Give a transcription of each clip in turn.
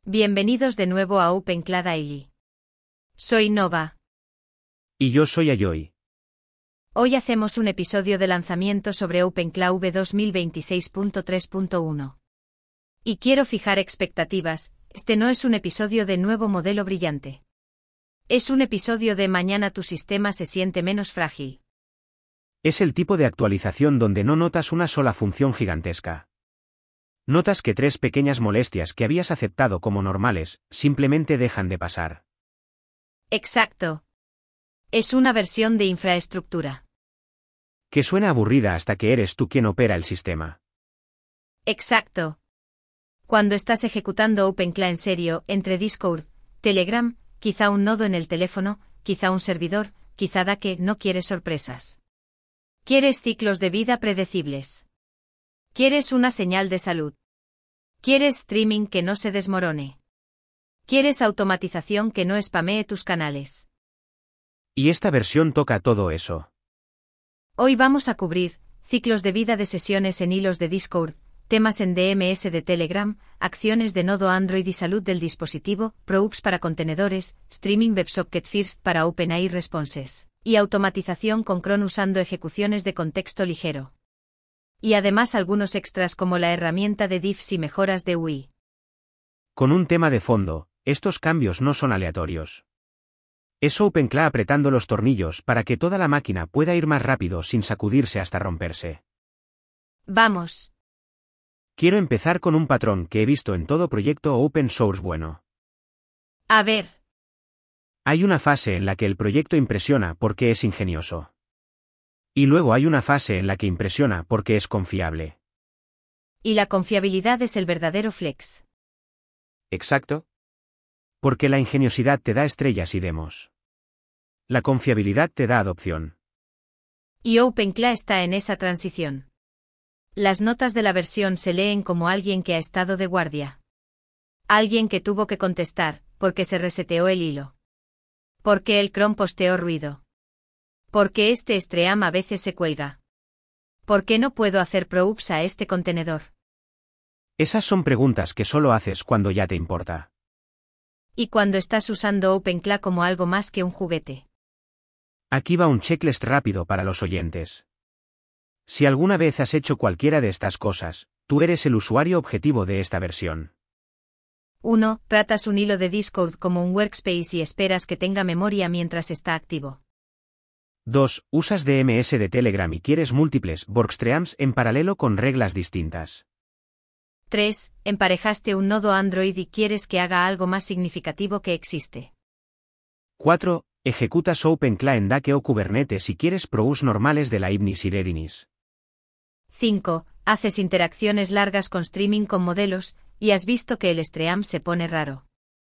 Bienvenidos de nuevo a OpenCloud Daily. Soy Nova. Y yo soy Ayoy. Hoy hacemos un episodio de lanzamiento sobre OpenCloud V 2026.3.1. Y quiero fijar expectativas, este no es un episodio de nuevo modelo brillante. Es un episodio de mañana tu sistema se siente menos frágil. Es el tipo de actualización donde no notas una sola función gigantesca. Notas que 3 pequeñas molestias que habías aceptado como normales, simplemente dejan de pasar. Exacto. Es una versión de infraestructura. Que suena aburrida hasta que eres tú quien opera el sistema. Exacto. Cuando estás ejecutando OpenCloud en serio, entre Discord, Telegram, quizá un nodo en el teléfono, quizá un servidor, quizá da que no quieres sorpresas. Quieres ciclos de vida predecibles. Quieres una señal de salud. Quieres streaming que no se desmorone. Quieres automatización que no spamee tus canales. Y esta versión toca todo eso. Hoy vamos a cubrir ciclos de vida de sesiones en hilos de Discord, temas en DMS de Telegram, acciones de nodo Android y salud del dispositivo, proobs para contenedores, streaming WebSocket First para OpenAI Responses, y automatización con cron usando ejecuciones de contexto ligero. Y además algunos extras como la herramienta de diffs y mejoras de UI. Con un tema de fondo, estos cambios no son aleatorios. Es OpenCloud apretando los tornillos para que toda la máquina pueda ir más rápido sin sacudirse hasta romperse. Vamos. Quiero empezar con un patrón que he visto en todo proyecto open source bueno. A ver. Hay una fase en la que el proyecto impresiona porque es ingenioso. Y luego hay una fase en la que impresiona porque es confiable. Y la confiabilidad es el verdadero flex. ¿Exacto? Porque la ingeniosidad te da estrellas y demos. La confiabilidad te da adopción. Y OpenCloud está en esa transición. Las notas de la versión se leen como alguien que ha estado de guardia. Alguien que tuvo que contestar, porque se reseteó el hilo. Porque el cron posteó ruido. Porque este stream a veces se cuelga. ¿Por qué no puedo hacer proobs a este contenedor? Esas son preguntas que solo haces cuando ya te importa. Y cuando estás usando OpenCloud como algo más que un juguete. Aquí va un checklist rápido para los oyentes. Si alguna vez has hecho cualquiera de estas cosas, tú eres el usuario objetivo de esta versión. 1. Tratas un hilo de Discord como un workspace y esperas que tenga memoria mientras está activo. 2. Usas DMS de Telegram y quieres múltiples workstreams en paralelo con reglas distintas. 3. Emparejaste un nodo Android y quieres que haga algo más significativo que existe. 4. Ejecutas OpenCloud en Dake o Kubernetes y quieres proobs normales de la Ibnis y Redis. 5. Haces interacciones largas con streaming con modelos, y has visto que el stream se pone raro.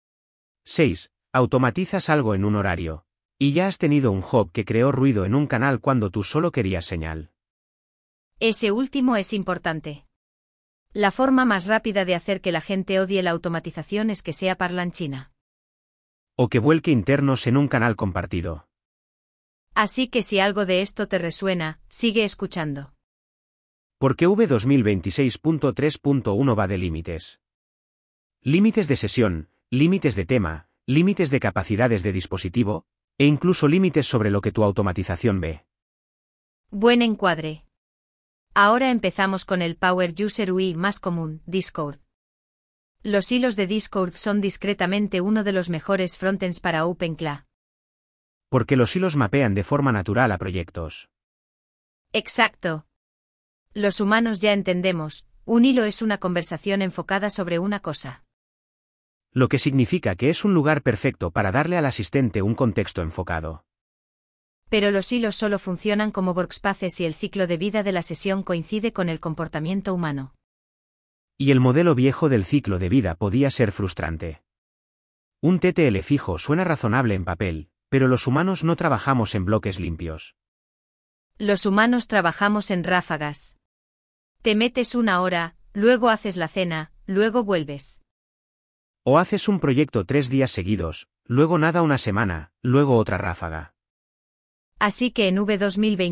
6. Automatizas algo en un horario. Y ya has tenido un hub que creó ruido en un canal cuando tú solo querías señal. Ese último es importante. La forma más rápida de hacer que la gente odie la automatización es que sea parlanchina. O que vuelque internos en un canal compartido. Así que si algo de esto te resuena, sigue escuchando. Porque V 2026.3.1 va de límites. Límites de sesión, límites de tema, límites de capacidades de dispositivo, e incluso límites sobre lo que tu automatización ve. Buen encuadre. Ahora empezamos con el Power User UI más común, Discord. Los hilos de Discord son discretamente uno de los mejores frontends para OpenCloud. Porque los hilos mapean de forma natural a proyectos. Exacto. Los humanos ya entendemos, un hilo es una conversación enfocada sobre una cosa. Lo que significa que es un lugar perfecto para darle al asistente un contexto enfocado. Pero los hilos solo funcionan como workspaces si el ciclo de vida de la sesión coincide con el comportamiento humano. Y el modelo viejo del ciclo de vida podía ser frustrante. Un TTL fijo suena razonable en papel, pero los humanos no trabajamos en bloques limpios. Los humanos trabajamos en ráfagas. Te metes 1 hora, luego haces la cena, luego vuelves. O haces un proyecto 3 días seguidos, luego nada una semana, luego otra ráfaga. Así que en V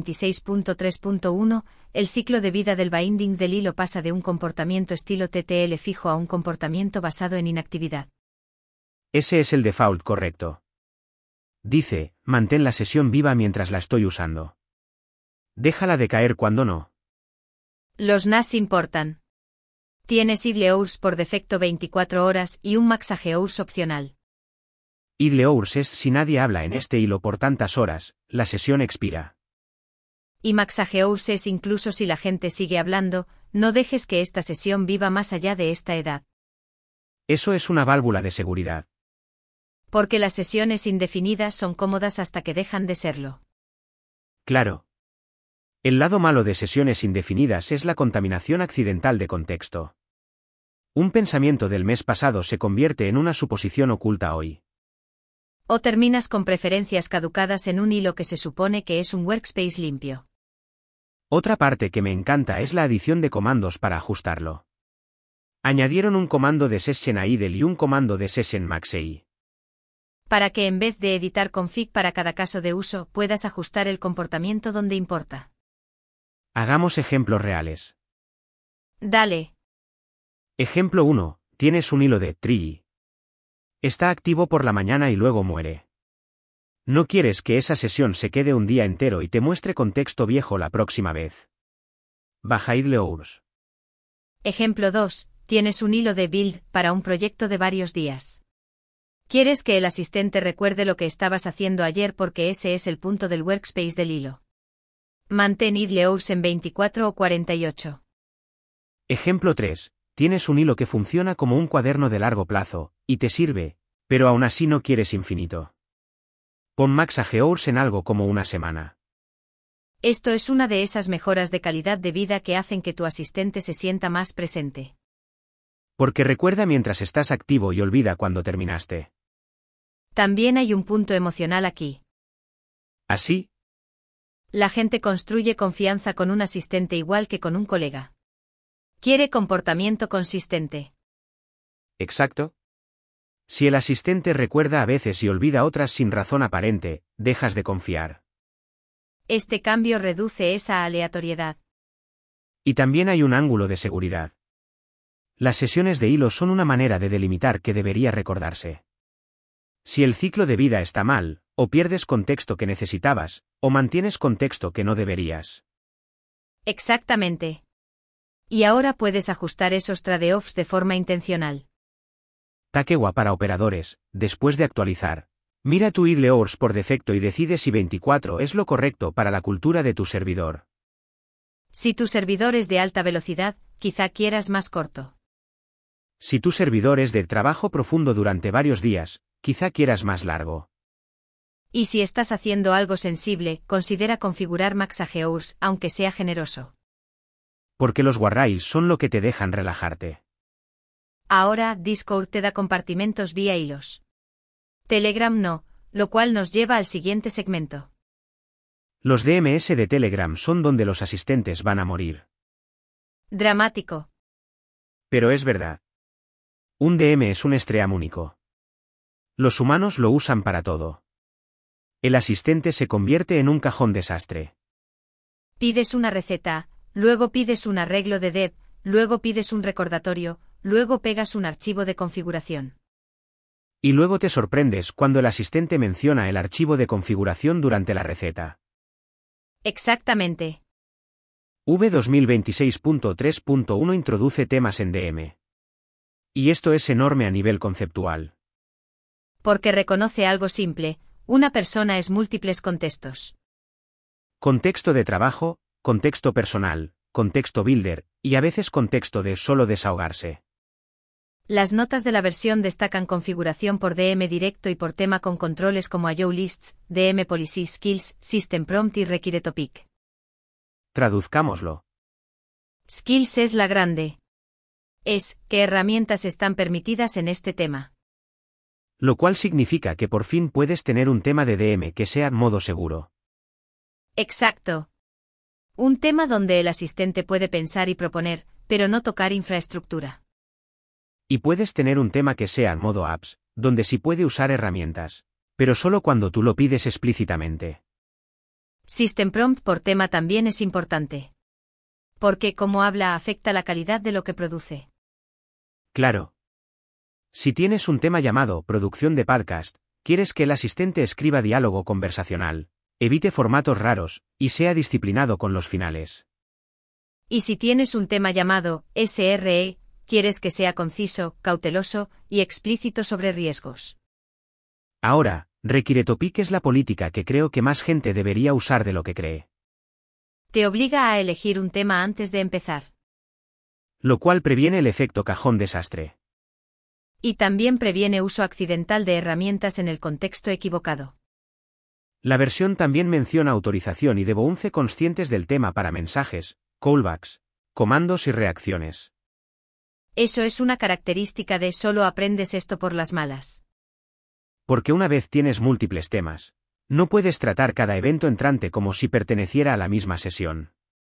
2026.3.1, el ciclo de vida del binding del hilo pasa de un comportamiento estilo TTL fijo a un comportamiento basado en inactividad. Ese es el default correcto. Dice, mantén la sesión viva mientras la estoy usando. Déjala de caer cuando no. Los NAS importan. Tienes Idle Hours por defecto 24 horas y un Maxage Hours opcional. Idle Hours es si nadie habla en este hilo por tantas horas, la sesión expira. Y Maxage Hours es incluso si la gente sigue hablando, no dejes que esta sesión viva más allá de esta edad. Eso es una válvula de seguridad. Porque las sesiones indefinidas son cómodas hasta que dejan de serlo. Claro. El lado malo de sesiones indefinidas es la contaminación accidental de contexto. Un pensamiento del mes pasado se convierte en una suposición oculta hoy. O terminas con preferencias caducadas en un hilo que se supone que es un workspace limpio. Otra parte que me encanta es la adición de comandos para ajustarlo. Añadieron un comando de session a idle y un comando de session maxei. Para que en vez de editar config para cada caso de uso, puedas ajustar el comportamiento donde importa. Hagamos ejemplos reales. Dale. Ejemplo 1. Tienes un hilo de tree. Está activo por la mañana y luego muere. No quieres que esa sesión se quede un día entero y te muestre contexto viejo la próxima vez. Baja Idle Hours. Ejemplo 2. Tienes un hilo de build para un proyecto de varios días. Quieres que el asistente recuerde lo que estabas haciendo ayer porque ese es el punto del workspace del hilo. Mantén Idle Hours en 24 o 48. Ejemplo 3. Tienes un hilo que funciona como un cuaderno de largo plazo, y te sirve, pero aún así no quieres infinito. Pon Maxage Hours en algo como una semana. Esto es una de esas mejoras de calidad de vida que hacen que tu asistente se sienta más presente. Porque recuerda mientras estás activo y olvida cuando terminaste. También hay un punto emocional aquí. Así, La gente construye confianza con un asistente igual que con un colega. Quiere comportamiento consistente. exacto. Si el asistente recuerda a veces y olvida otras sin razón aparente, dejas de confiar. Este cambio reduce esa aleatoriedad. Y también hay un ángulo de seguridad. Las sesiones de hilo son una manera de delimitar que debería recordarse. Si el ciclo de vida está mal, o pierdes contexto que necesitabas, o mantienes contexto que no deberías. Exactamente. Y ahora puedes ajustar esos trade-offs de forma intencional. Takewa para operadores, después de actualizar. Mira tu Idle Hours por defecto y decide si 24 es lo correcto para la cultura de tu servidor. Si tu servidor es de alta velocidad, quizá quieras más corto. Si tu servidor es de trabajo profundo durante varios días, quizá quieras más largo. Y si estás haciendo algo sensible, considera configurar Maxage Hours, aunque sea generoso. Porque los guardrails son lo que te dejan relajarte. Ahora, Discord te da compartimentos vía hilos. Telegram no, lo cual nos lleva al siguiente segmento. Los DMS de Telegram son donde los asistentes van a morir. Dramático. Pero es verdad. Un DM es un stream único. Los humanos lo usan para todo. El asistente se convierte en un cajón desastre. Pides una receta, luego pides un arreglo de dev, luego pides un recordatorio, luego pegas un archivo de configuración. Y luego te sorprendes cuando el asistente menciona el archivo de configuración durante la receta. Exactamente. V2026.3.1 introduce temas en DM. Y esto es enorme a nivel conceptual. Porque reconoce algo simple, una persona es múltiples contextos. Contexto de trabajo, contexto personal, contexto builder, y a veces contexto de solo desahogarse. Las notas de la versión destacan configuración por DM directo y por tema con controles como IO Lists, DM Policy Skills, System Prompt y Require Topic. Traduzcámoslo. Skills es la grande. Es, ¿qué herramientas están permitidas en este tema? Lo cual significa que por fin puedes tener un tema de DM que sea modo seguro. Exacto. Un tema donde el asistente puede pensar y proponer, pero no tocar infraestructura. Y puedes tener un tema que sea modo apps, donde sí puede usar herramientas, pero solo cuando tú lo pides explícitamente. System Prompt por tema también es importante. Porque cómo habla afecta la calidad de lo que produce. Claro. Si tienes un tema llamado producción de podcast, quieres que el asistente escriba diálogo conversacional, evite formatos raros, y sea disciplinado con los finales. Y si tienes un tema llamado SRE, quieres que sea conciso, cauteloso y explícito sobre riesgos. Ahora, Requiretopic es la política que creo que más gente debería usar de lo que cree. Te obliga a elegir un tema antes de empezar. Lo cual previene el efecto cajón desastre. Y también previene uso accidental de herramientas en el contexto equivocado. La versión también menciona autorización y debouce conscientes del tema para mensajes, callbacks, comandos y reacciones. Eso es una característica de solo aprendes esto por las malas. Porque una vez tienes múltiples temas, no puedes tratar cada evento entrante como si perteneciera a la misma sesión.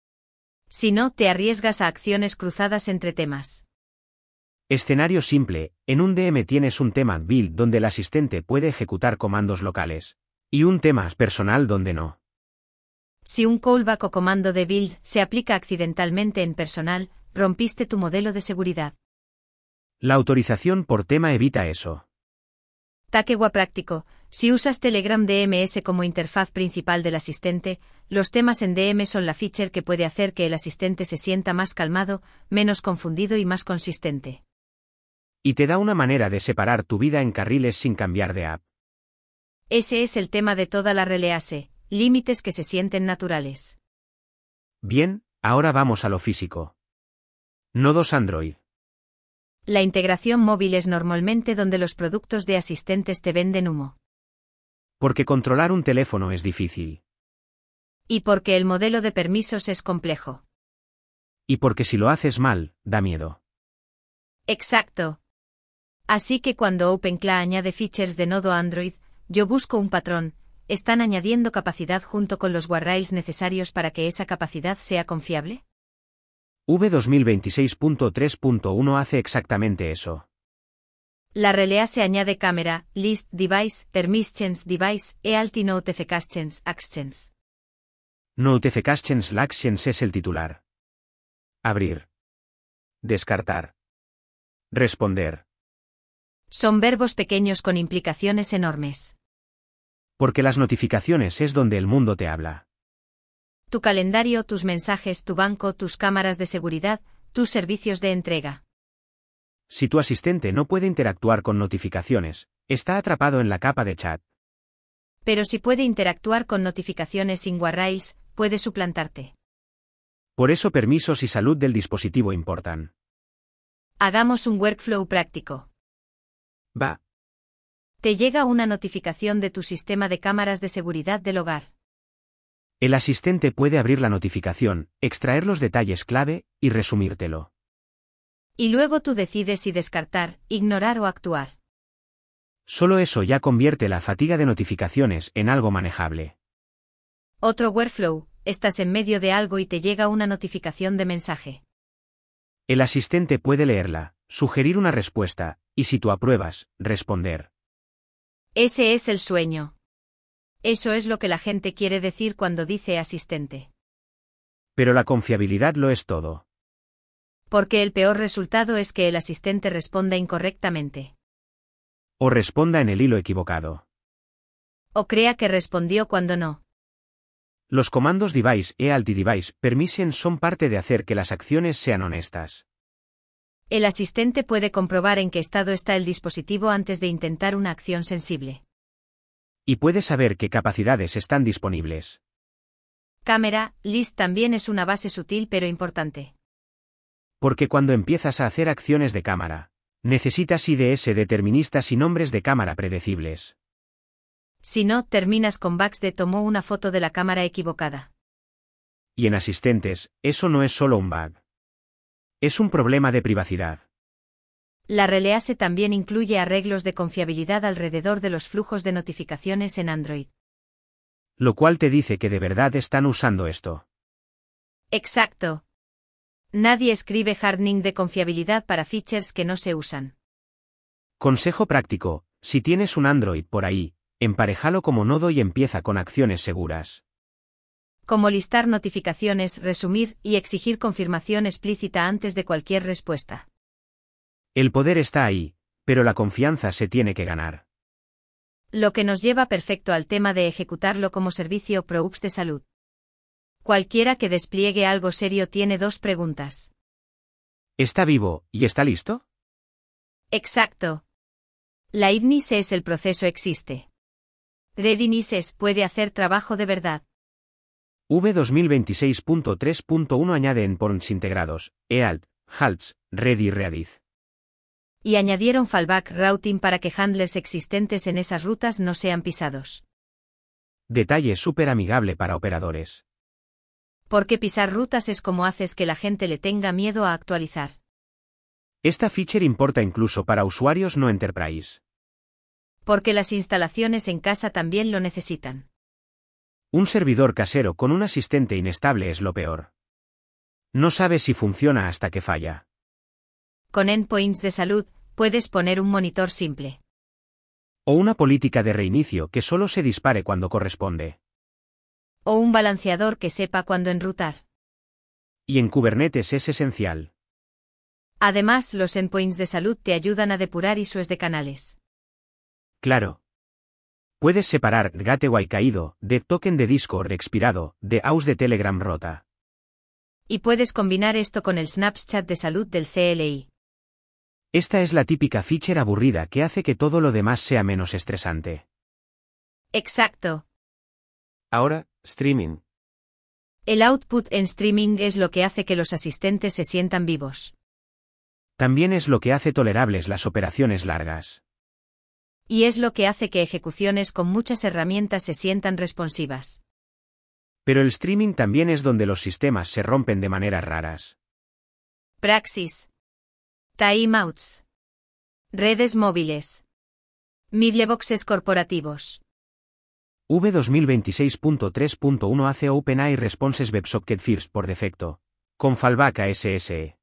Si no, te arriesgas a acciones cruzadas entre temas. Escenario simple, en un DM tienes un tema build donde el asistente puede ejecutar comandos locales, y un tema personal donde no. Si un callback o comando de build se aplica accidentalmente en personal, rompiste tu modelo de seguridad. La autorización por tema evita eso. Takewa práctico, si usas Telegram DMS como interfaz principal del asistente, los temas en DM son la feature que puede hacer que el asistente se sienta más calmado, menos confundido y más consistente. Y te da una manera de separar tu vida en carriles sin cambiar de app. Ese es el tema de toda la Release, límites que se sienten naturales. Bien, ahora vamos a lo físico. Nodos Android. La integración móvil es normalmente donde los productos de asistentes te venden humo. Porque controlar un teléfono es difícil. Y porque el modelo de permisos es complejo. Y porque si lo haces mal, da miedo. Exacto. Así que cuando OpenCLA añade features de nodo Android, yo busco un patrón, ¿están añadiendo capacidad junto con los guardrails necesarios para que esa capacidad sea confiable? V2026.3.1 hace exactamente eso. La Release añade cámara, list device, permissions device, e notifications actions. Notifications actions es el titular. Abrir. Descartar. Responder. Son verbos pequeños con implicaciones enormes. Porque las notificaciones es donde el mundo te habla. Tu calendario, tus mensajes, tu banco, tus cámaras de seguridad, tus servicios de entrega. Si tu asistente no puede interactuar con notificaciones, está atrapado en la capa de chat. Pero si puede interactuar con notificaciones sin guardrails, puede suplantarte. Por eso permisos y salud del dispositivo importan. Hagamos un workflow práctico. Va. Te llega una notificación de tu sistema de cámaras de seguridad del hogar. El asistente puede abrir la notificación, extraer los detalles clave, y resumírtelo. Y luego tú decides si descartar, ignorar o actuar. Solo eso ya convierte la fatiga de notificaciones en algo manejable. Otro workflow, estás en medio de algo y te llega una notificación de mensaje. El asistente puede leerla, sugerir una respuesta, y si tú apruebas, responder. Ese es el sueño. Eso es lo que la gente quiere decir cuando dice asistente. Pero la confiabilidad lo es todo. Porque el peor resultado es que el asistente responda incorrectamente. O responda en el hilo equivocado. O crea que respondió cuando no. Los comandos device e device permissions son parte de hacer que las acciones sean honestas. El asistente puede comprobar en qué estado está el dispositivo antes de intentar una acción sensible. Y puede saber qué capacidades están disponibles. Cámara, list también es una base sutil pero importante. Porque cuando empiezas a hacer acciones de cámara, necesitas IDs deterministas y nombres de cámara predecibles. Si no, terminas con bugs de tomó una foto de la cámara equivocada. Y en asistentes, eso no es solo un bug. Es un problema de privacidad. La Release también incluye arreglos de confiabilidad alrededor de los flujos de notificaciones en Android. Lo cual te dice que de verdad están usando esto. Exacto. Nadie escribe hardening de confiabilidad para features que no se usan. Consejo práctico, si tienes un Android por ahí, emparejalo como nodo y empieza con acciones seguras. Como listar notificaciones, resumir y exigir confirmación explícita antes de cualquier respuesta. El poder está ahí, Pero la confianza se tiene que ganar. Lo que nos lleva perfecto al tema de ejecutarlo como servicio Proux de salud. Cualquiera que despliegue algo serio tiene dos preguntas. ¿Está vivo y está listo? Exacto. Liveness es el proceso existe. Readiness es puede hacer trabajo de verdad. V2026.3.1 añade endpoints integrados, EALT, HALTs, Ready y Readiz. Y añadieron fallback routing para que handlers existentes en esas rutas no sean pisados. Detalle súper amigable para operadores. Porque pisar rutas es como haces que la gente le tenga miedo a actualizar. Esta feature importa incluso para usuarios no enterprise. Porque las instalaciones en casa también lo necesitan. Un servidor casero con un asistente inestable es lo peor. No sabes si funciona hasta que falla. Con endpoints de salud, puedes poner un monitor simple. O una política de reinicio que solo se dispare cuando corresponde. O un balanceador que sepa cuándo enrutar. Y en Kubernetes es esencial. Además, los endpoints de salud te ayudan a depurar ISOs de canales. Claro. Puedes separar gateway caído, de token de Discord expirado, de aus de Telegram rota. Y puedes combinar esto con el Snapchat de salud del CLI. Esta es la típica feature aburrida que hace que todo lo demás sea menos estresante. Exacto. Ahora, streaming. El output en streaming es lo que hace que los asistentes se sientan vivos. También es lo que hace tolerables las operaciones largas. Y es lo que hace que ejecuciones con muchas herramientas se sientan responsivas. Pero el streaming también es donde los sistemas se rompen de maneras raras. Praxis. Timeouts. Redes móviles. Middleboxes corporativos. V2026.3.1 hace OpenAI Responses WebSocket First por defecto. Con fallback a SSE.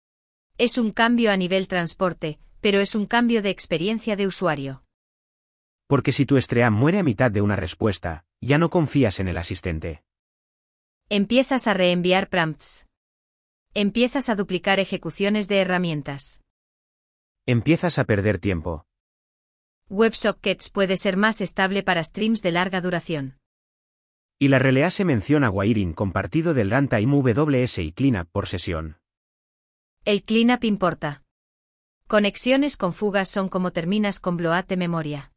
Es un cambio a nivel transporte, pero es un cambio de experiencia de usuario. Porque si tu Stream muere a mitad de una respuesta, ya no confías en el asistente. Empiezas a reenviar prompts. Empiezas a duplicar ejecuciones de herramientas. Empiezas a perder tiempo. WebSockets puede ser más estable para streams de larga duración. Y la release menciona wiring compartido del runtime WS y cleanup por sesión. El cleanup importa. Conexiones con fugas son como terminas con bloat de memoria.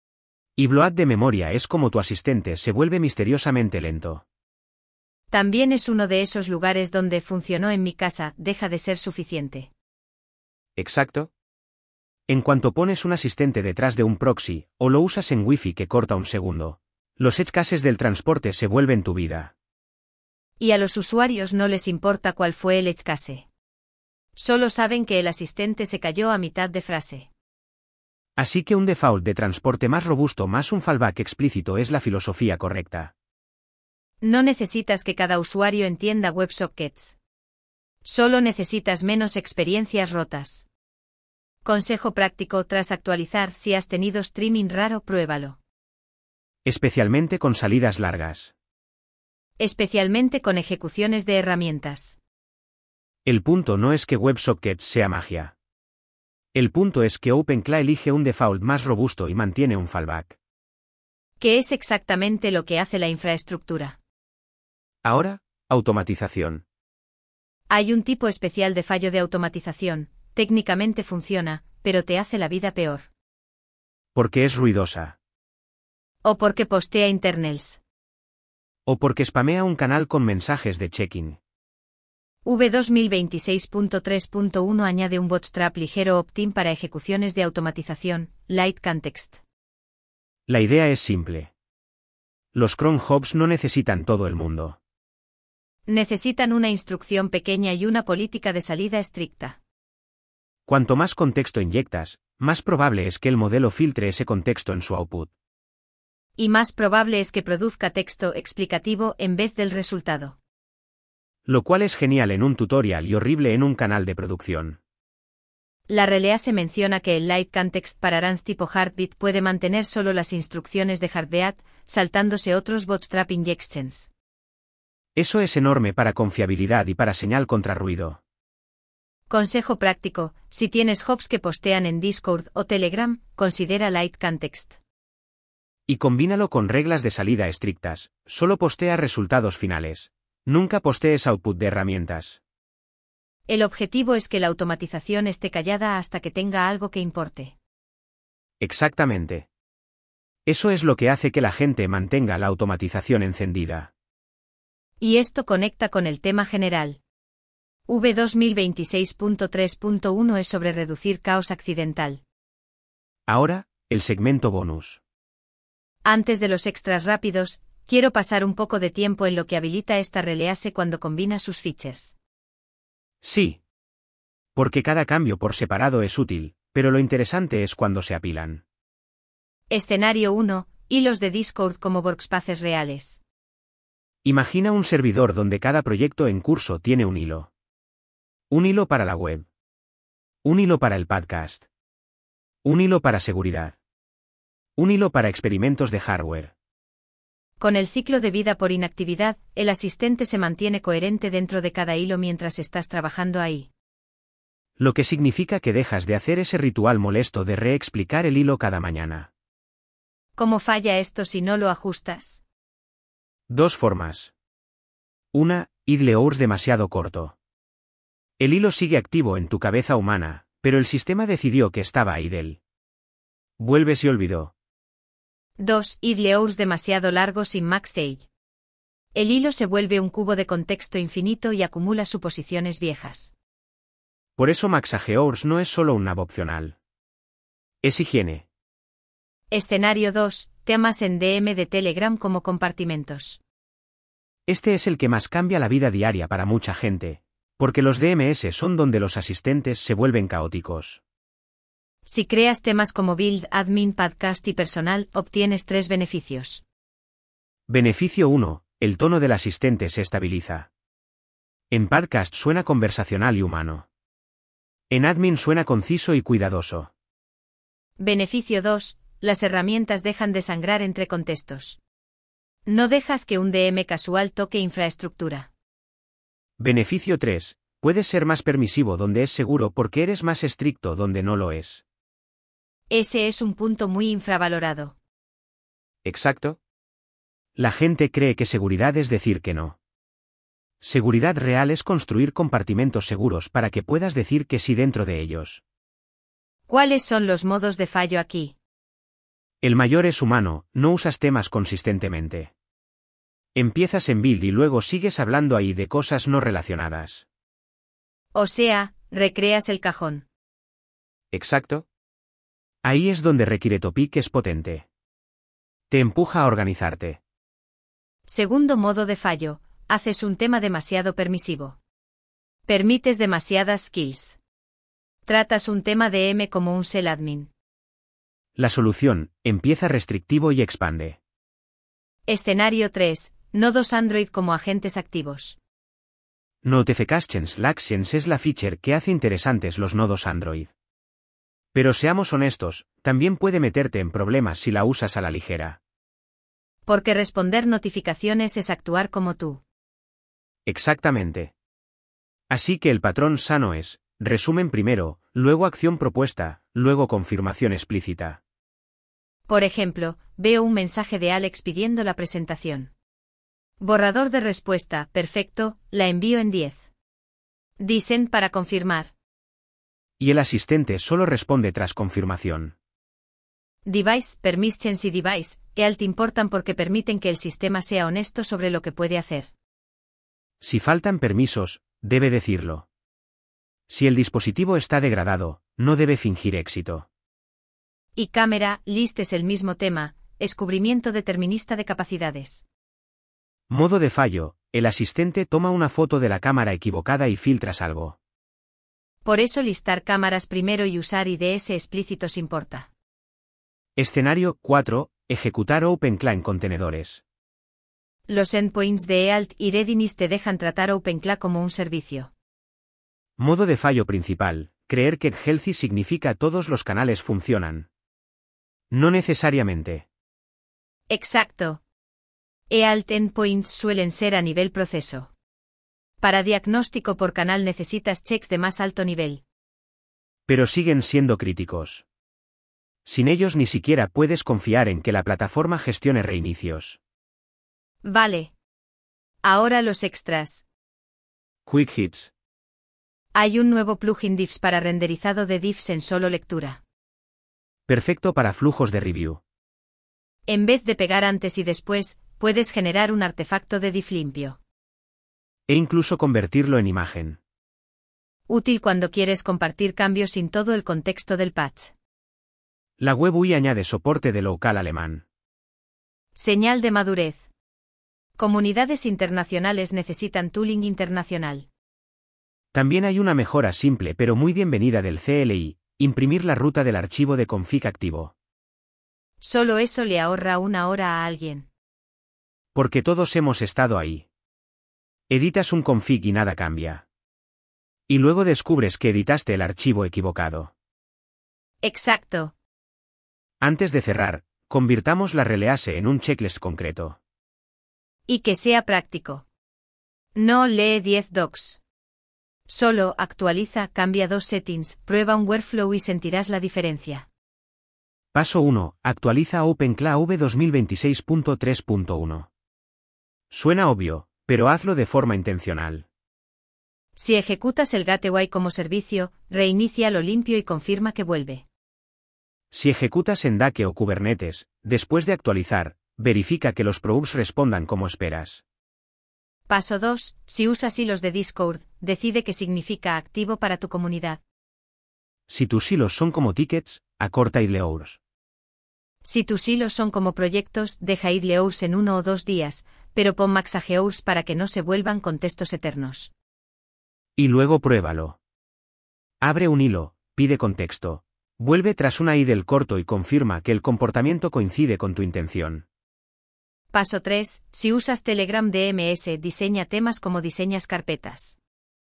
Y bloat de memoria es como tu asistente se vuelve misteriosamente lento. También es uno de esos lugares donde funcionó en mi casa, deja de ser suficiente. Exacto. En cuanto pones un asistente detrás de un proxy, o lo usas en Wi-Fi que corta un segundo, los edge cases del transporte se vuelven tu vida. Y a los usuarios no les importa cuál fue el edge case. Solo saben que el asistente se cayó a mitad de frase. Así que un default de transporte más robusto más un fallback explícito es la filosofía correcta. No necesitas que cada usuario entienda WebSockets. Solo necesitas menos experiencias rotas. Consejo práctico tras actualizar: si has tenido streaming raro, pruébalo. Especialmente con salidas largas. Especialmente con ejecuciones de herramientas. El punto no es que WebSockets sea magia. El punto es que OpenCLA elige un default más robusto y mantiene un fallback. Que es exactamente lo que hace la infraestructura. Ahora, automatización. Hay un tipo especial de fallo de automatización, técnicamente funciona, pero te hace la vida peor. Porque es ruidosa. O porque postea internals. O porque spamea un canal con mensajes de check-in. V2026.3.1 añade un bootstrap ligero opt-in para ejecuciones de automatización, Light Context. La idea es simple. Los cron jobs no necesitan todo el mundo. Necesitan una instrucción pequeña y una política de salida estricta. Cuanto más contexto inyectas, más probable es que el modelo filtre ese contexto en su output. Y más probable es que produzca texto explicativo en vez del resultado. Lo cual es genial en un tutorial y horrible en un canal de producción. La release menciona que el Light Context para runs tipo Heartbeat puede mantener solo las instrucciones de Heartbeat, saltándose otros bootstrap injections. Eso es enorme para confiabilidad y para señal contra ruido. Consejo práctico, si tienes hubs que postean en Discord o Telegram, considera Light Context. Y combínalo con reglas de salida estrictas, solo postea resultados finales. Nunca postees output de herramientas. El objetivo es que la automatización esté callada hasta que tenga algo que importe. Exactamente. Eso es lo que hace que la gente mantenga la automatización encendida. Y esto conecta con el tema general. V2026.3.1 es sobre reducir caos accidental. Ahora, el segmento bonus. Antes de los extras rápidos, quiero pasar un poco de tiempo en lo que habilita esta release cuando combina sus features. Sí. Porque cada cambio por separado es útil, pero lo interesante es cuando se apilan. Escenario 1. Hilos de Discord como workspaces reales. Imagina un servidor donde cada proyecto en curso tiene un hilo. Un hilo para la web. Un hilo para el podcast. Un hilo para seguridad. Un hilo para experimentos de hardware. Con el ciclo de vida por inactividad, el asistente se mantiene coherente dentro de cada hilo mientras estás trabajando ahí. Lo que significa que dejas de hacer ese ritual molesto de reexplicar el hilo cada mañana. ¿Cómo falla esto si no lo ajustas? Dos formas. Una, idle hours demasiado corto. El hilo sigue activo en tu cabeza humana, pero el sistema decidió que estaba idle. Vuelves y olvidó. 2. Idle hours demasiado largo sin max age. El hilo se vuelve un cubo de contexto infinito y acumula suposiciones viejas. Por eso Maxage hours no es solo un nav opcional. Es higiene. Escenario 2. Temas en DM de Telegram como compartimentos. Este es el que más cambia la vida diaria para mucha gente, porque los DMS son donde los asistentes se vuelven caóticos. Si creas temas como Build, Admin, Podcast y Personal, obtienes 3 beneficios. Beneficio 1. El tono del asistente se estabiliza. En Podcast suena conversacional y humano. En Admin suena conciso y cuidadoso. Beneficio 2. Las herramientas dejan de sangrar entre contextos. No dejas que un DM casual toque infraestructura. Beneficio 3. Puedes ser más permisivo donde es seguro porque eres más estricto donde no lo es. Ese es un punto muy infravalorado. Exacto. La gente cree que seguridad es decir que no. Seguridad real es construir compartimentos seguros para que puedas decir que sí dentro de ellos. ¿Cuáles son los modos de fallo aquí? El mayor es humano, no usas temas consistentemente. Empiezas en build y luego sigues hablando ahí de cosas no relacionadas. O sea, recreas el cajón. Exacto. Ahí es donde requiere Topic es potente. Te empuja a organizarte. Segundo modo de fallo, haces un tema demasiado permisivo. Permites demasiadas skills. Tratas un tema de M como un shell admin. La solución, empieza restrictivo y expande. Escenario 3. Nodos Android como agentes activos. Notifications Actions es la feature que hace interesantes los nodos Android. Pero seamos honestos, también puede meterte en problemas si la usas a la ligera. Porque responder notificaciones es actuar como tú. Exactamente. Así que el patrón sano es, resumen primero, luego acción propuesta, luego confirmación explícita. Por ejemplo, veo un mensaje de Alex pidiendo la presentación. Borrador de respuesta, perfecto, la envío en 10. Dissent para confirmar. Y el asistente solo responde tras confirmación. Device, permissions y device, EALT importan porque permiten que el sistema sea honesto sobre lo que puede hacer. Si faltan permisos, debe decirlo. Si el dispositivo está degradado, no debe fingir éxito. Y cámara, list es el mismo tema, descubrimiento determinista de capacidades. Modo de fallo, el asistente toma una foto de la cámara equivocada y filtras algo. Por eso listar cámaras primero y usar IDS explícitos importa. Escenario 4. Ejecutar OpenClaw contenedores. Los endpoints de EALT y Readiness te dejan tratar OpenClaw como un servicio. Modo de fallo principal, creer que healthy significa todos los canales funcionan. No necesariamente. Exacto. EALT endpoints suelen ser a nivel proceso. Para diagnóstico por canal necesitas checks de más alto nivel. Pero siguen siendo críticos. Sin ellos ni siquiera puedes confiar en que la plataforma gestione reinicios. Vale. Ahora los extras. Quick Hits. Hay un nuevo plugin diffs para renderizado de diffs en solo lectura. Perfecto para flujos de review. En vez de pegar antes y después, puedes generar un artefacto de diff limpio. E incluso convertirlo en imagen. Útil cuando quieres compartir cambios sin todo el contexto del patch. La web UI añade soporte de local alemán. Señal de madurez. Comunidades internacionales necesitan tooling internacional. También hay una mejora simple pero muy bienvenida del CLI, imprimir la ruta del archivo de config activo. Solo eso le ahorra una hora a alguien. Porque todos hemos estado ahí. Editas un config y nada cambia. Y luego descubres que editaste el archivo equivocado. Exacto. Antes de cerrar, convirtamos la release en un checklist concreto. Y que sea práctico. No lee 10 docs. Solo actualiza, cambia 2 settings, prueba un workflow y sentirás la diferencia. Paso 1. Actualiza OpenClaw V 2026.3.1. Suena obvio, pero hazlo de forma intencional. Si ejecutas el Gateway como servicio, reinícialo limpio y confirma que vuelve. Si ejecutas en Dake o Kubernetes, después de actualizar, verifica que los probes respondan como esperas. Paso 2. Si usas hilos de Discord, decide qué significa activo para tu comunidad. Si tus hilos son como tickets, acorta idlehours. Si tus hilos son como proyectos, deja idlehours en 1 o 2 días, pero pon maxagehours para que no se vuelvan contextos eternos. Y luego pruébalo. Abre un hilo, pide contexto. Vuelve tras una idle corto y confirma que el comportamiento coincide con tu intención. Paso 3. Si usas Telegram DMS, diseña temas como diseñas carpetas.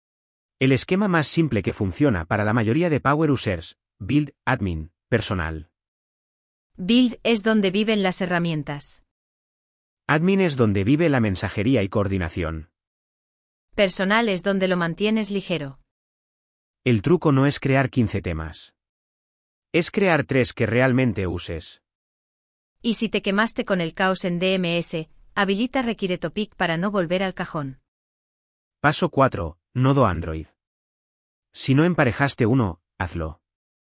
El esquema más simple que funciona para la mayoría de power users, build, admin, personal. Build es donde viven las herramientas. Admin es donde vive la mensajería y coordinación. Personal es donde lo mantienes ligero. El truco no es crear 15 temas. Es crear 3 que realmente uses. Y si te quemaste con el caos en DMS, habilita Require Topic para no volver al cajón. Paso 4. Nodo Android. Si no emparejaste uno, hazlo.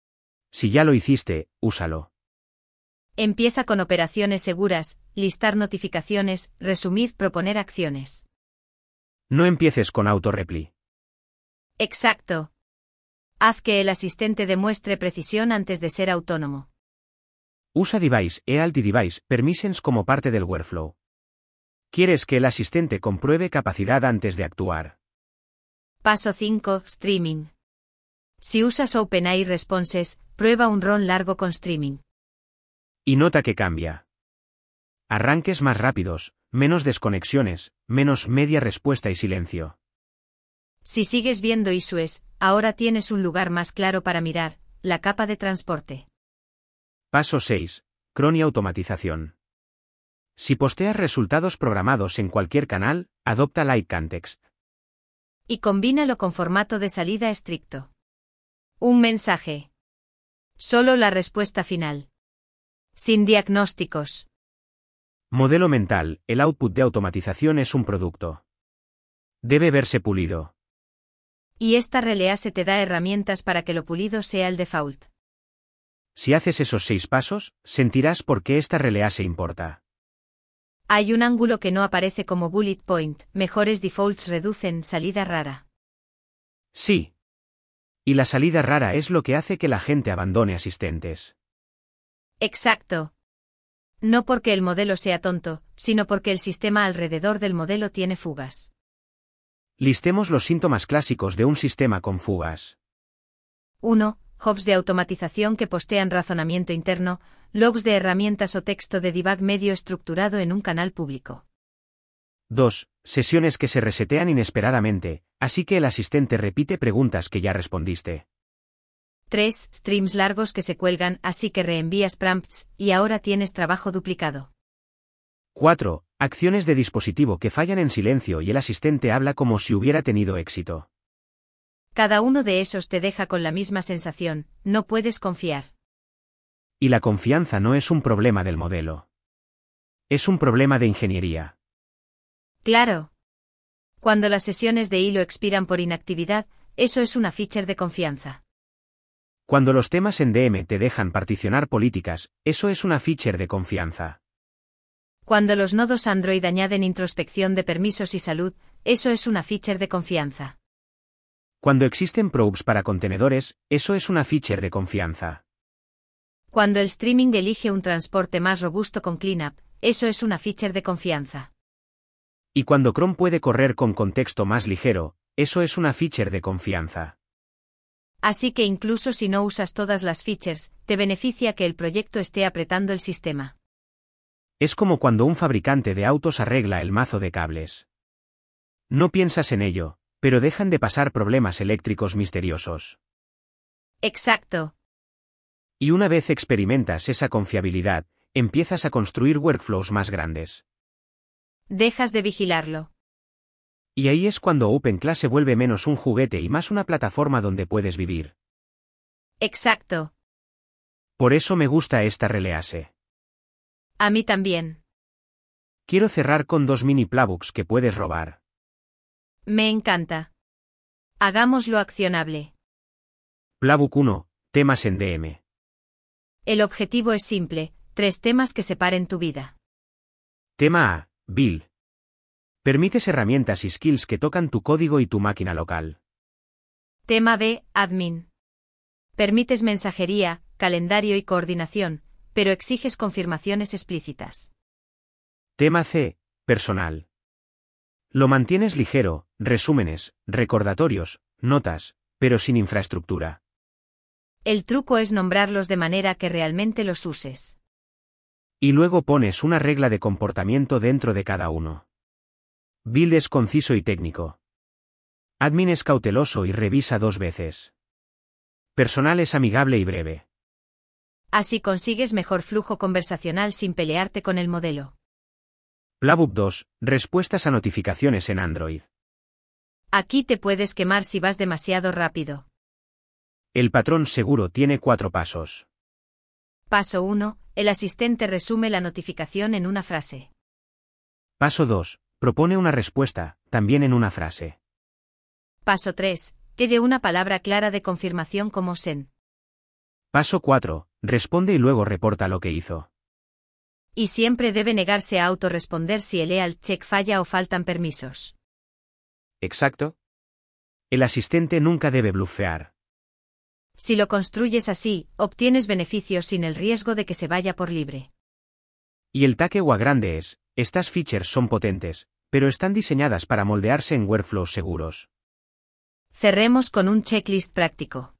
Si ya lo hiciste, úsalo. Empieza con operaciones seguras, listar notificaciones, resumir, proponer acciones. No empieces con autorepli. Exacto. Haz que el asistente demuestre precisión antes de ser autónomo. Usa Device e Anti-Device Permissions como parte del workflow. Quieres que el asistente compruebe capacidad antes de actuar. Paso 5. Streaming. Si usas OpenAI Responses, prueba un run largo con streaming. Y nota que cambia. Arranques más rápidos, menos desconexiones, menos media respuesta y silencio. Si sigues viendo issues, ahora tienes un lugar más claro para mirar, la capa de transporte. Paso 6. Cron y automatización. Si posteas resultados programados en cualquier canal, adopta Light Context. Y combínalo con formato de salida estricto. Un mensaje. Solo la respuesta final. Sin diagnósticos. Modelo mental, el output de automatización es un producto. Debe verse pulido. Y esta release te da herramientas para que lo pulido sea el default. Si haces esos 6 pasos, sentirás por qué esta release importa. Hay un ángulo que no aparece como bullet point, mejores defaults reducen salida rara. Sí. Y la salida rara es lo que hace que la gente abandone asistentes. Exacto. No porque el modelo sea tonto, sino porque el sistema alrededor del modelo tiene fugas. Listemos los síntomas clásicos de un sistema con fugas. 1. Hubs de automatización que postean razonamiento interno, logs de herramientas o texto de debug medio estructurado en un canal público. 2. Sesiones que se resetean inesperadamente, así que el asistente repite preguntas que ya respondiste. 3. Streams largos que se cuelgan, así que reenvías prompts, y ahora tienes trabajo duplicado. 4. Acciones de dispositivo que fallan en silencio y el asistente habla como si hubiera tenido éxito. Cada uno de esos te deja con la misma sensación, no puedes confiar. Y la confianza no es un problema del modelo. Es un problema de ingeniería. Claro. Cuando las sesiones de hilo expiran por inactividad, eso es una feature de confianza. Cuando los temas en DM te dejan particionar políticas, eso es una feature de confianza. Cuando los nodos Android añaden introspección de permisos y salud, eso es una feature de confianza. Cuando existen probes para contenedores, eso es una feature de confianza. Cuando el streaming elige un transporte más robusto con cleanup, eso es una feature de confianza. Y cuando Chrome puede correr con contexto más ligero, eso es una feature de confianza. Así que incluso si no usas todas las features, te beneficia que el proyecto esté apretando el sistema. Es como cuando un fabricante de autos arregla el mazo de cables. No piensas en ello, pero dejan de pasar problemas eléctricos misteriosos. Exacto. Y una vez experimentas esa confiabilidad, empiezas a construir workflows más grandes. Dejas de vigilarlo. Y ahí es cuando OpenClass se vuelve menos un juguete y más una plataforma donde puedes vivir. Exacto. Por eso me gusta esta release. A mí también. Quiero cerrar con 2 mini playbooks que puedes robar. Me encanta. Hagámoslo accionable. Playbook 1, temas en DM. El objetivo es simple, 3 temas que separen tu vida. Tema A, Build. Permites herramientas y skills que tocan tu código y tu máquina local. Tema B, Admin. Permites mensajería, calendario y coordinación, pero exiges confirmaciones explícitas. Tema C, Personal. Lo mantienes ligero, resúmenes, recordatorios, notas, pero sin infraestructura. El truco es nombrarlos de manera que realmente los uses. Y luego pones una regla de comportamiento dentro de cada uno. Build es conciso y técnico. Admin es cauteloso y revisa 2 veces. Personal es amigable y breve. Así consigues mejor flujo conversacional sin pelearte con el modelo. Playbook 2, respuestas a notificaciones en Android. Aquí te puedes quemar si vas demasiado rápido. El patrón seguro tiene 4 pasos. Paso 1. El asistente resume la notificación en una frase. Paso 2. Propone una respuesta, también en una frase. Paso 3. Que dé una palabra clara de confirmación como send. Paso 4. Responde y luego reporta lo que hizo. Y siempre debe negarse a autorresponder si el EAL check falla o faltan permisos. ¿Exacto? El asistente nunca debe blufear. Si lo construyes así, obtienes beneficios sin el riesgo de que se vaya por libre. Y el takeaway grande es, estas features son potentes, pero están diseñadas para moldearse en workflows seguros. Cerremos con un checklist práctico.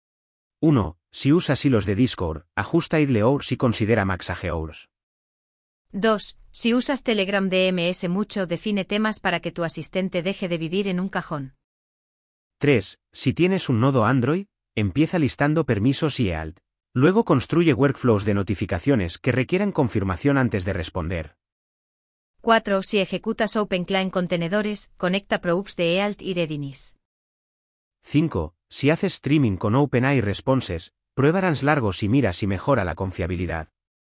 1. Si usas hilos de Discord, ajusta idle hours y considera max hours. 2. Si usas Telegram DMS mucho, define temas para que tu asistente deje de vivir en un cajón. 3. Si tienes un nodo Android, empieza listando permisos y EALT. Luego construye workflows de notificaciones que requieran confirmación antes de responder. 4. Si ejecutas OpenClaw contenedores, conecta probes de EALT y Readiness. 5. Si haces streaming con OpenAI Responses, prueba runs largos y mira si mejora la confiabilidad.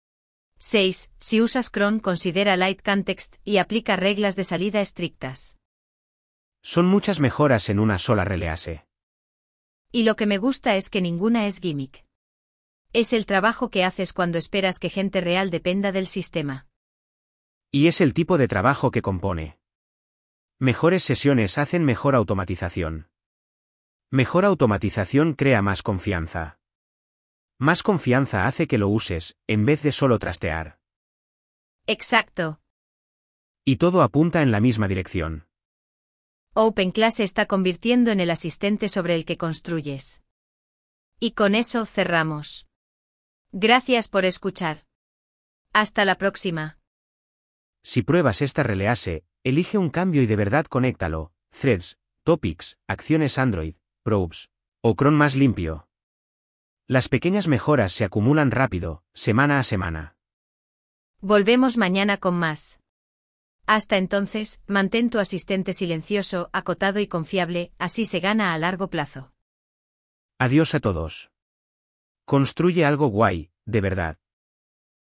6. Si usas cron, considera Light Context y aplica reglas de salida estrictas. Son muchas mejoras en una sola release. Y lo que me gusta es que ninguna es gimmick. Es el trabajo que haces cuando esperas que gente real dependa del sistema. Y es el tipo de trabajo que compone. Mejores sesiones hacen mejor automatización. Mejor automatización crea más confianza. Más confianza hace que lo uses, en vez de solo trastear. Exacto. Y todo apunta en la misma dirección. OpenClaw se está convirtiendo en el asistente sobre el que construyes. Y con eso cerramos. Gracias por escuchar. Hasta la próxima. Si pruebas esta release, elige un cambio y de verdad conéctalo, Threads, Topics, Acciones Android, Probes, o cron más limpio. Las pequeñas mejoras se acumulan rápido, semana a semana. Volvemos mañana con más. Hasta entonces, mantén tu asistente silencioso, acotado y confiable, así se gana a largo plazo. Adiós a todos. Construye algo guay, de verdad.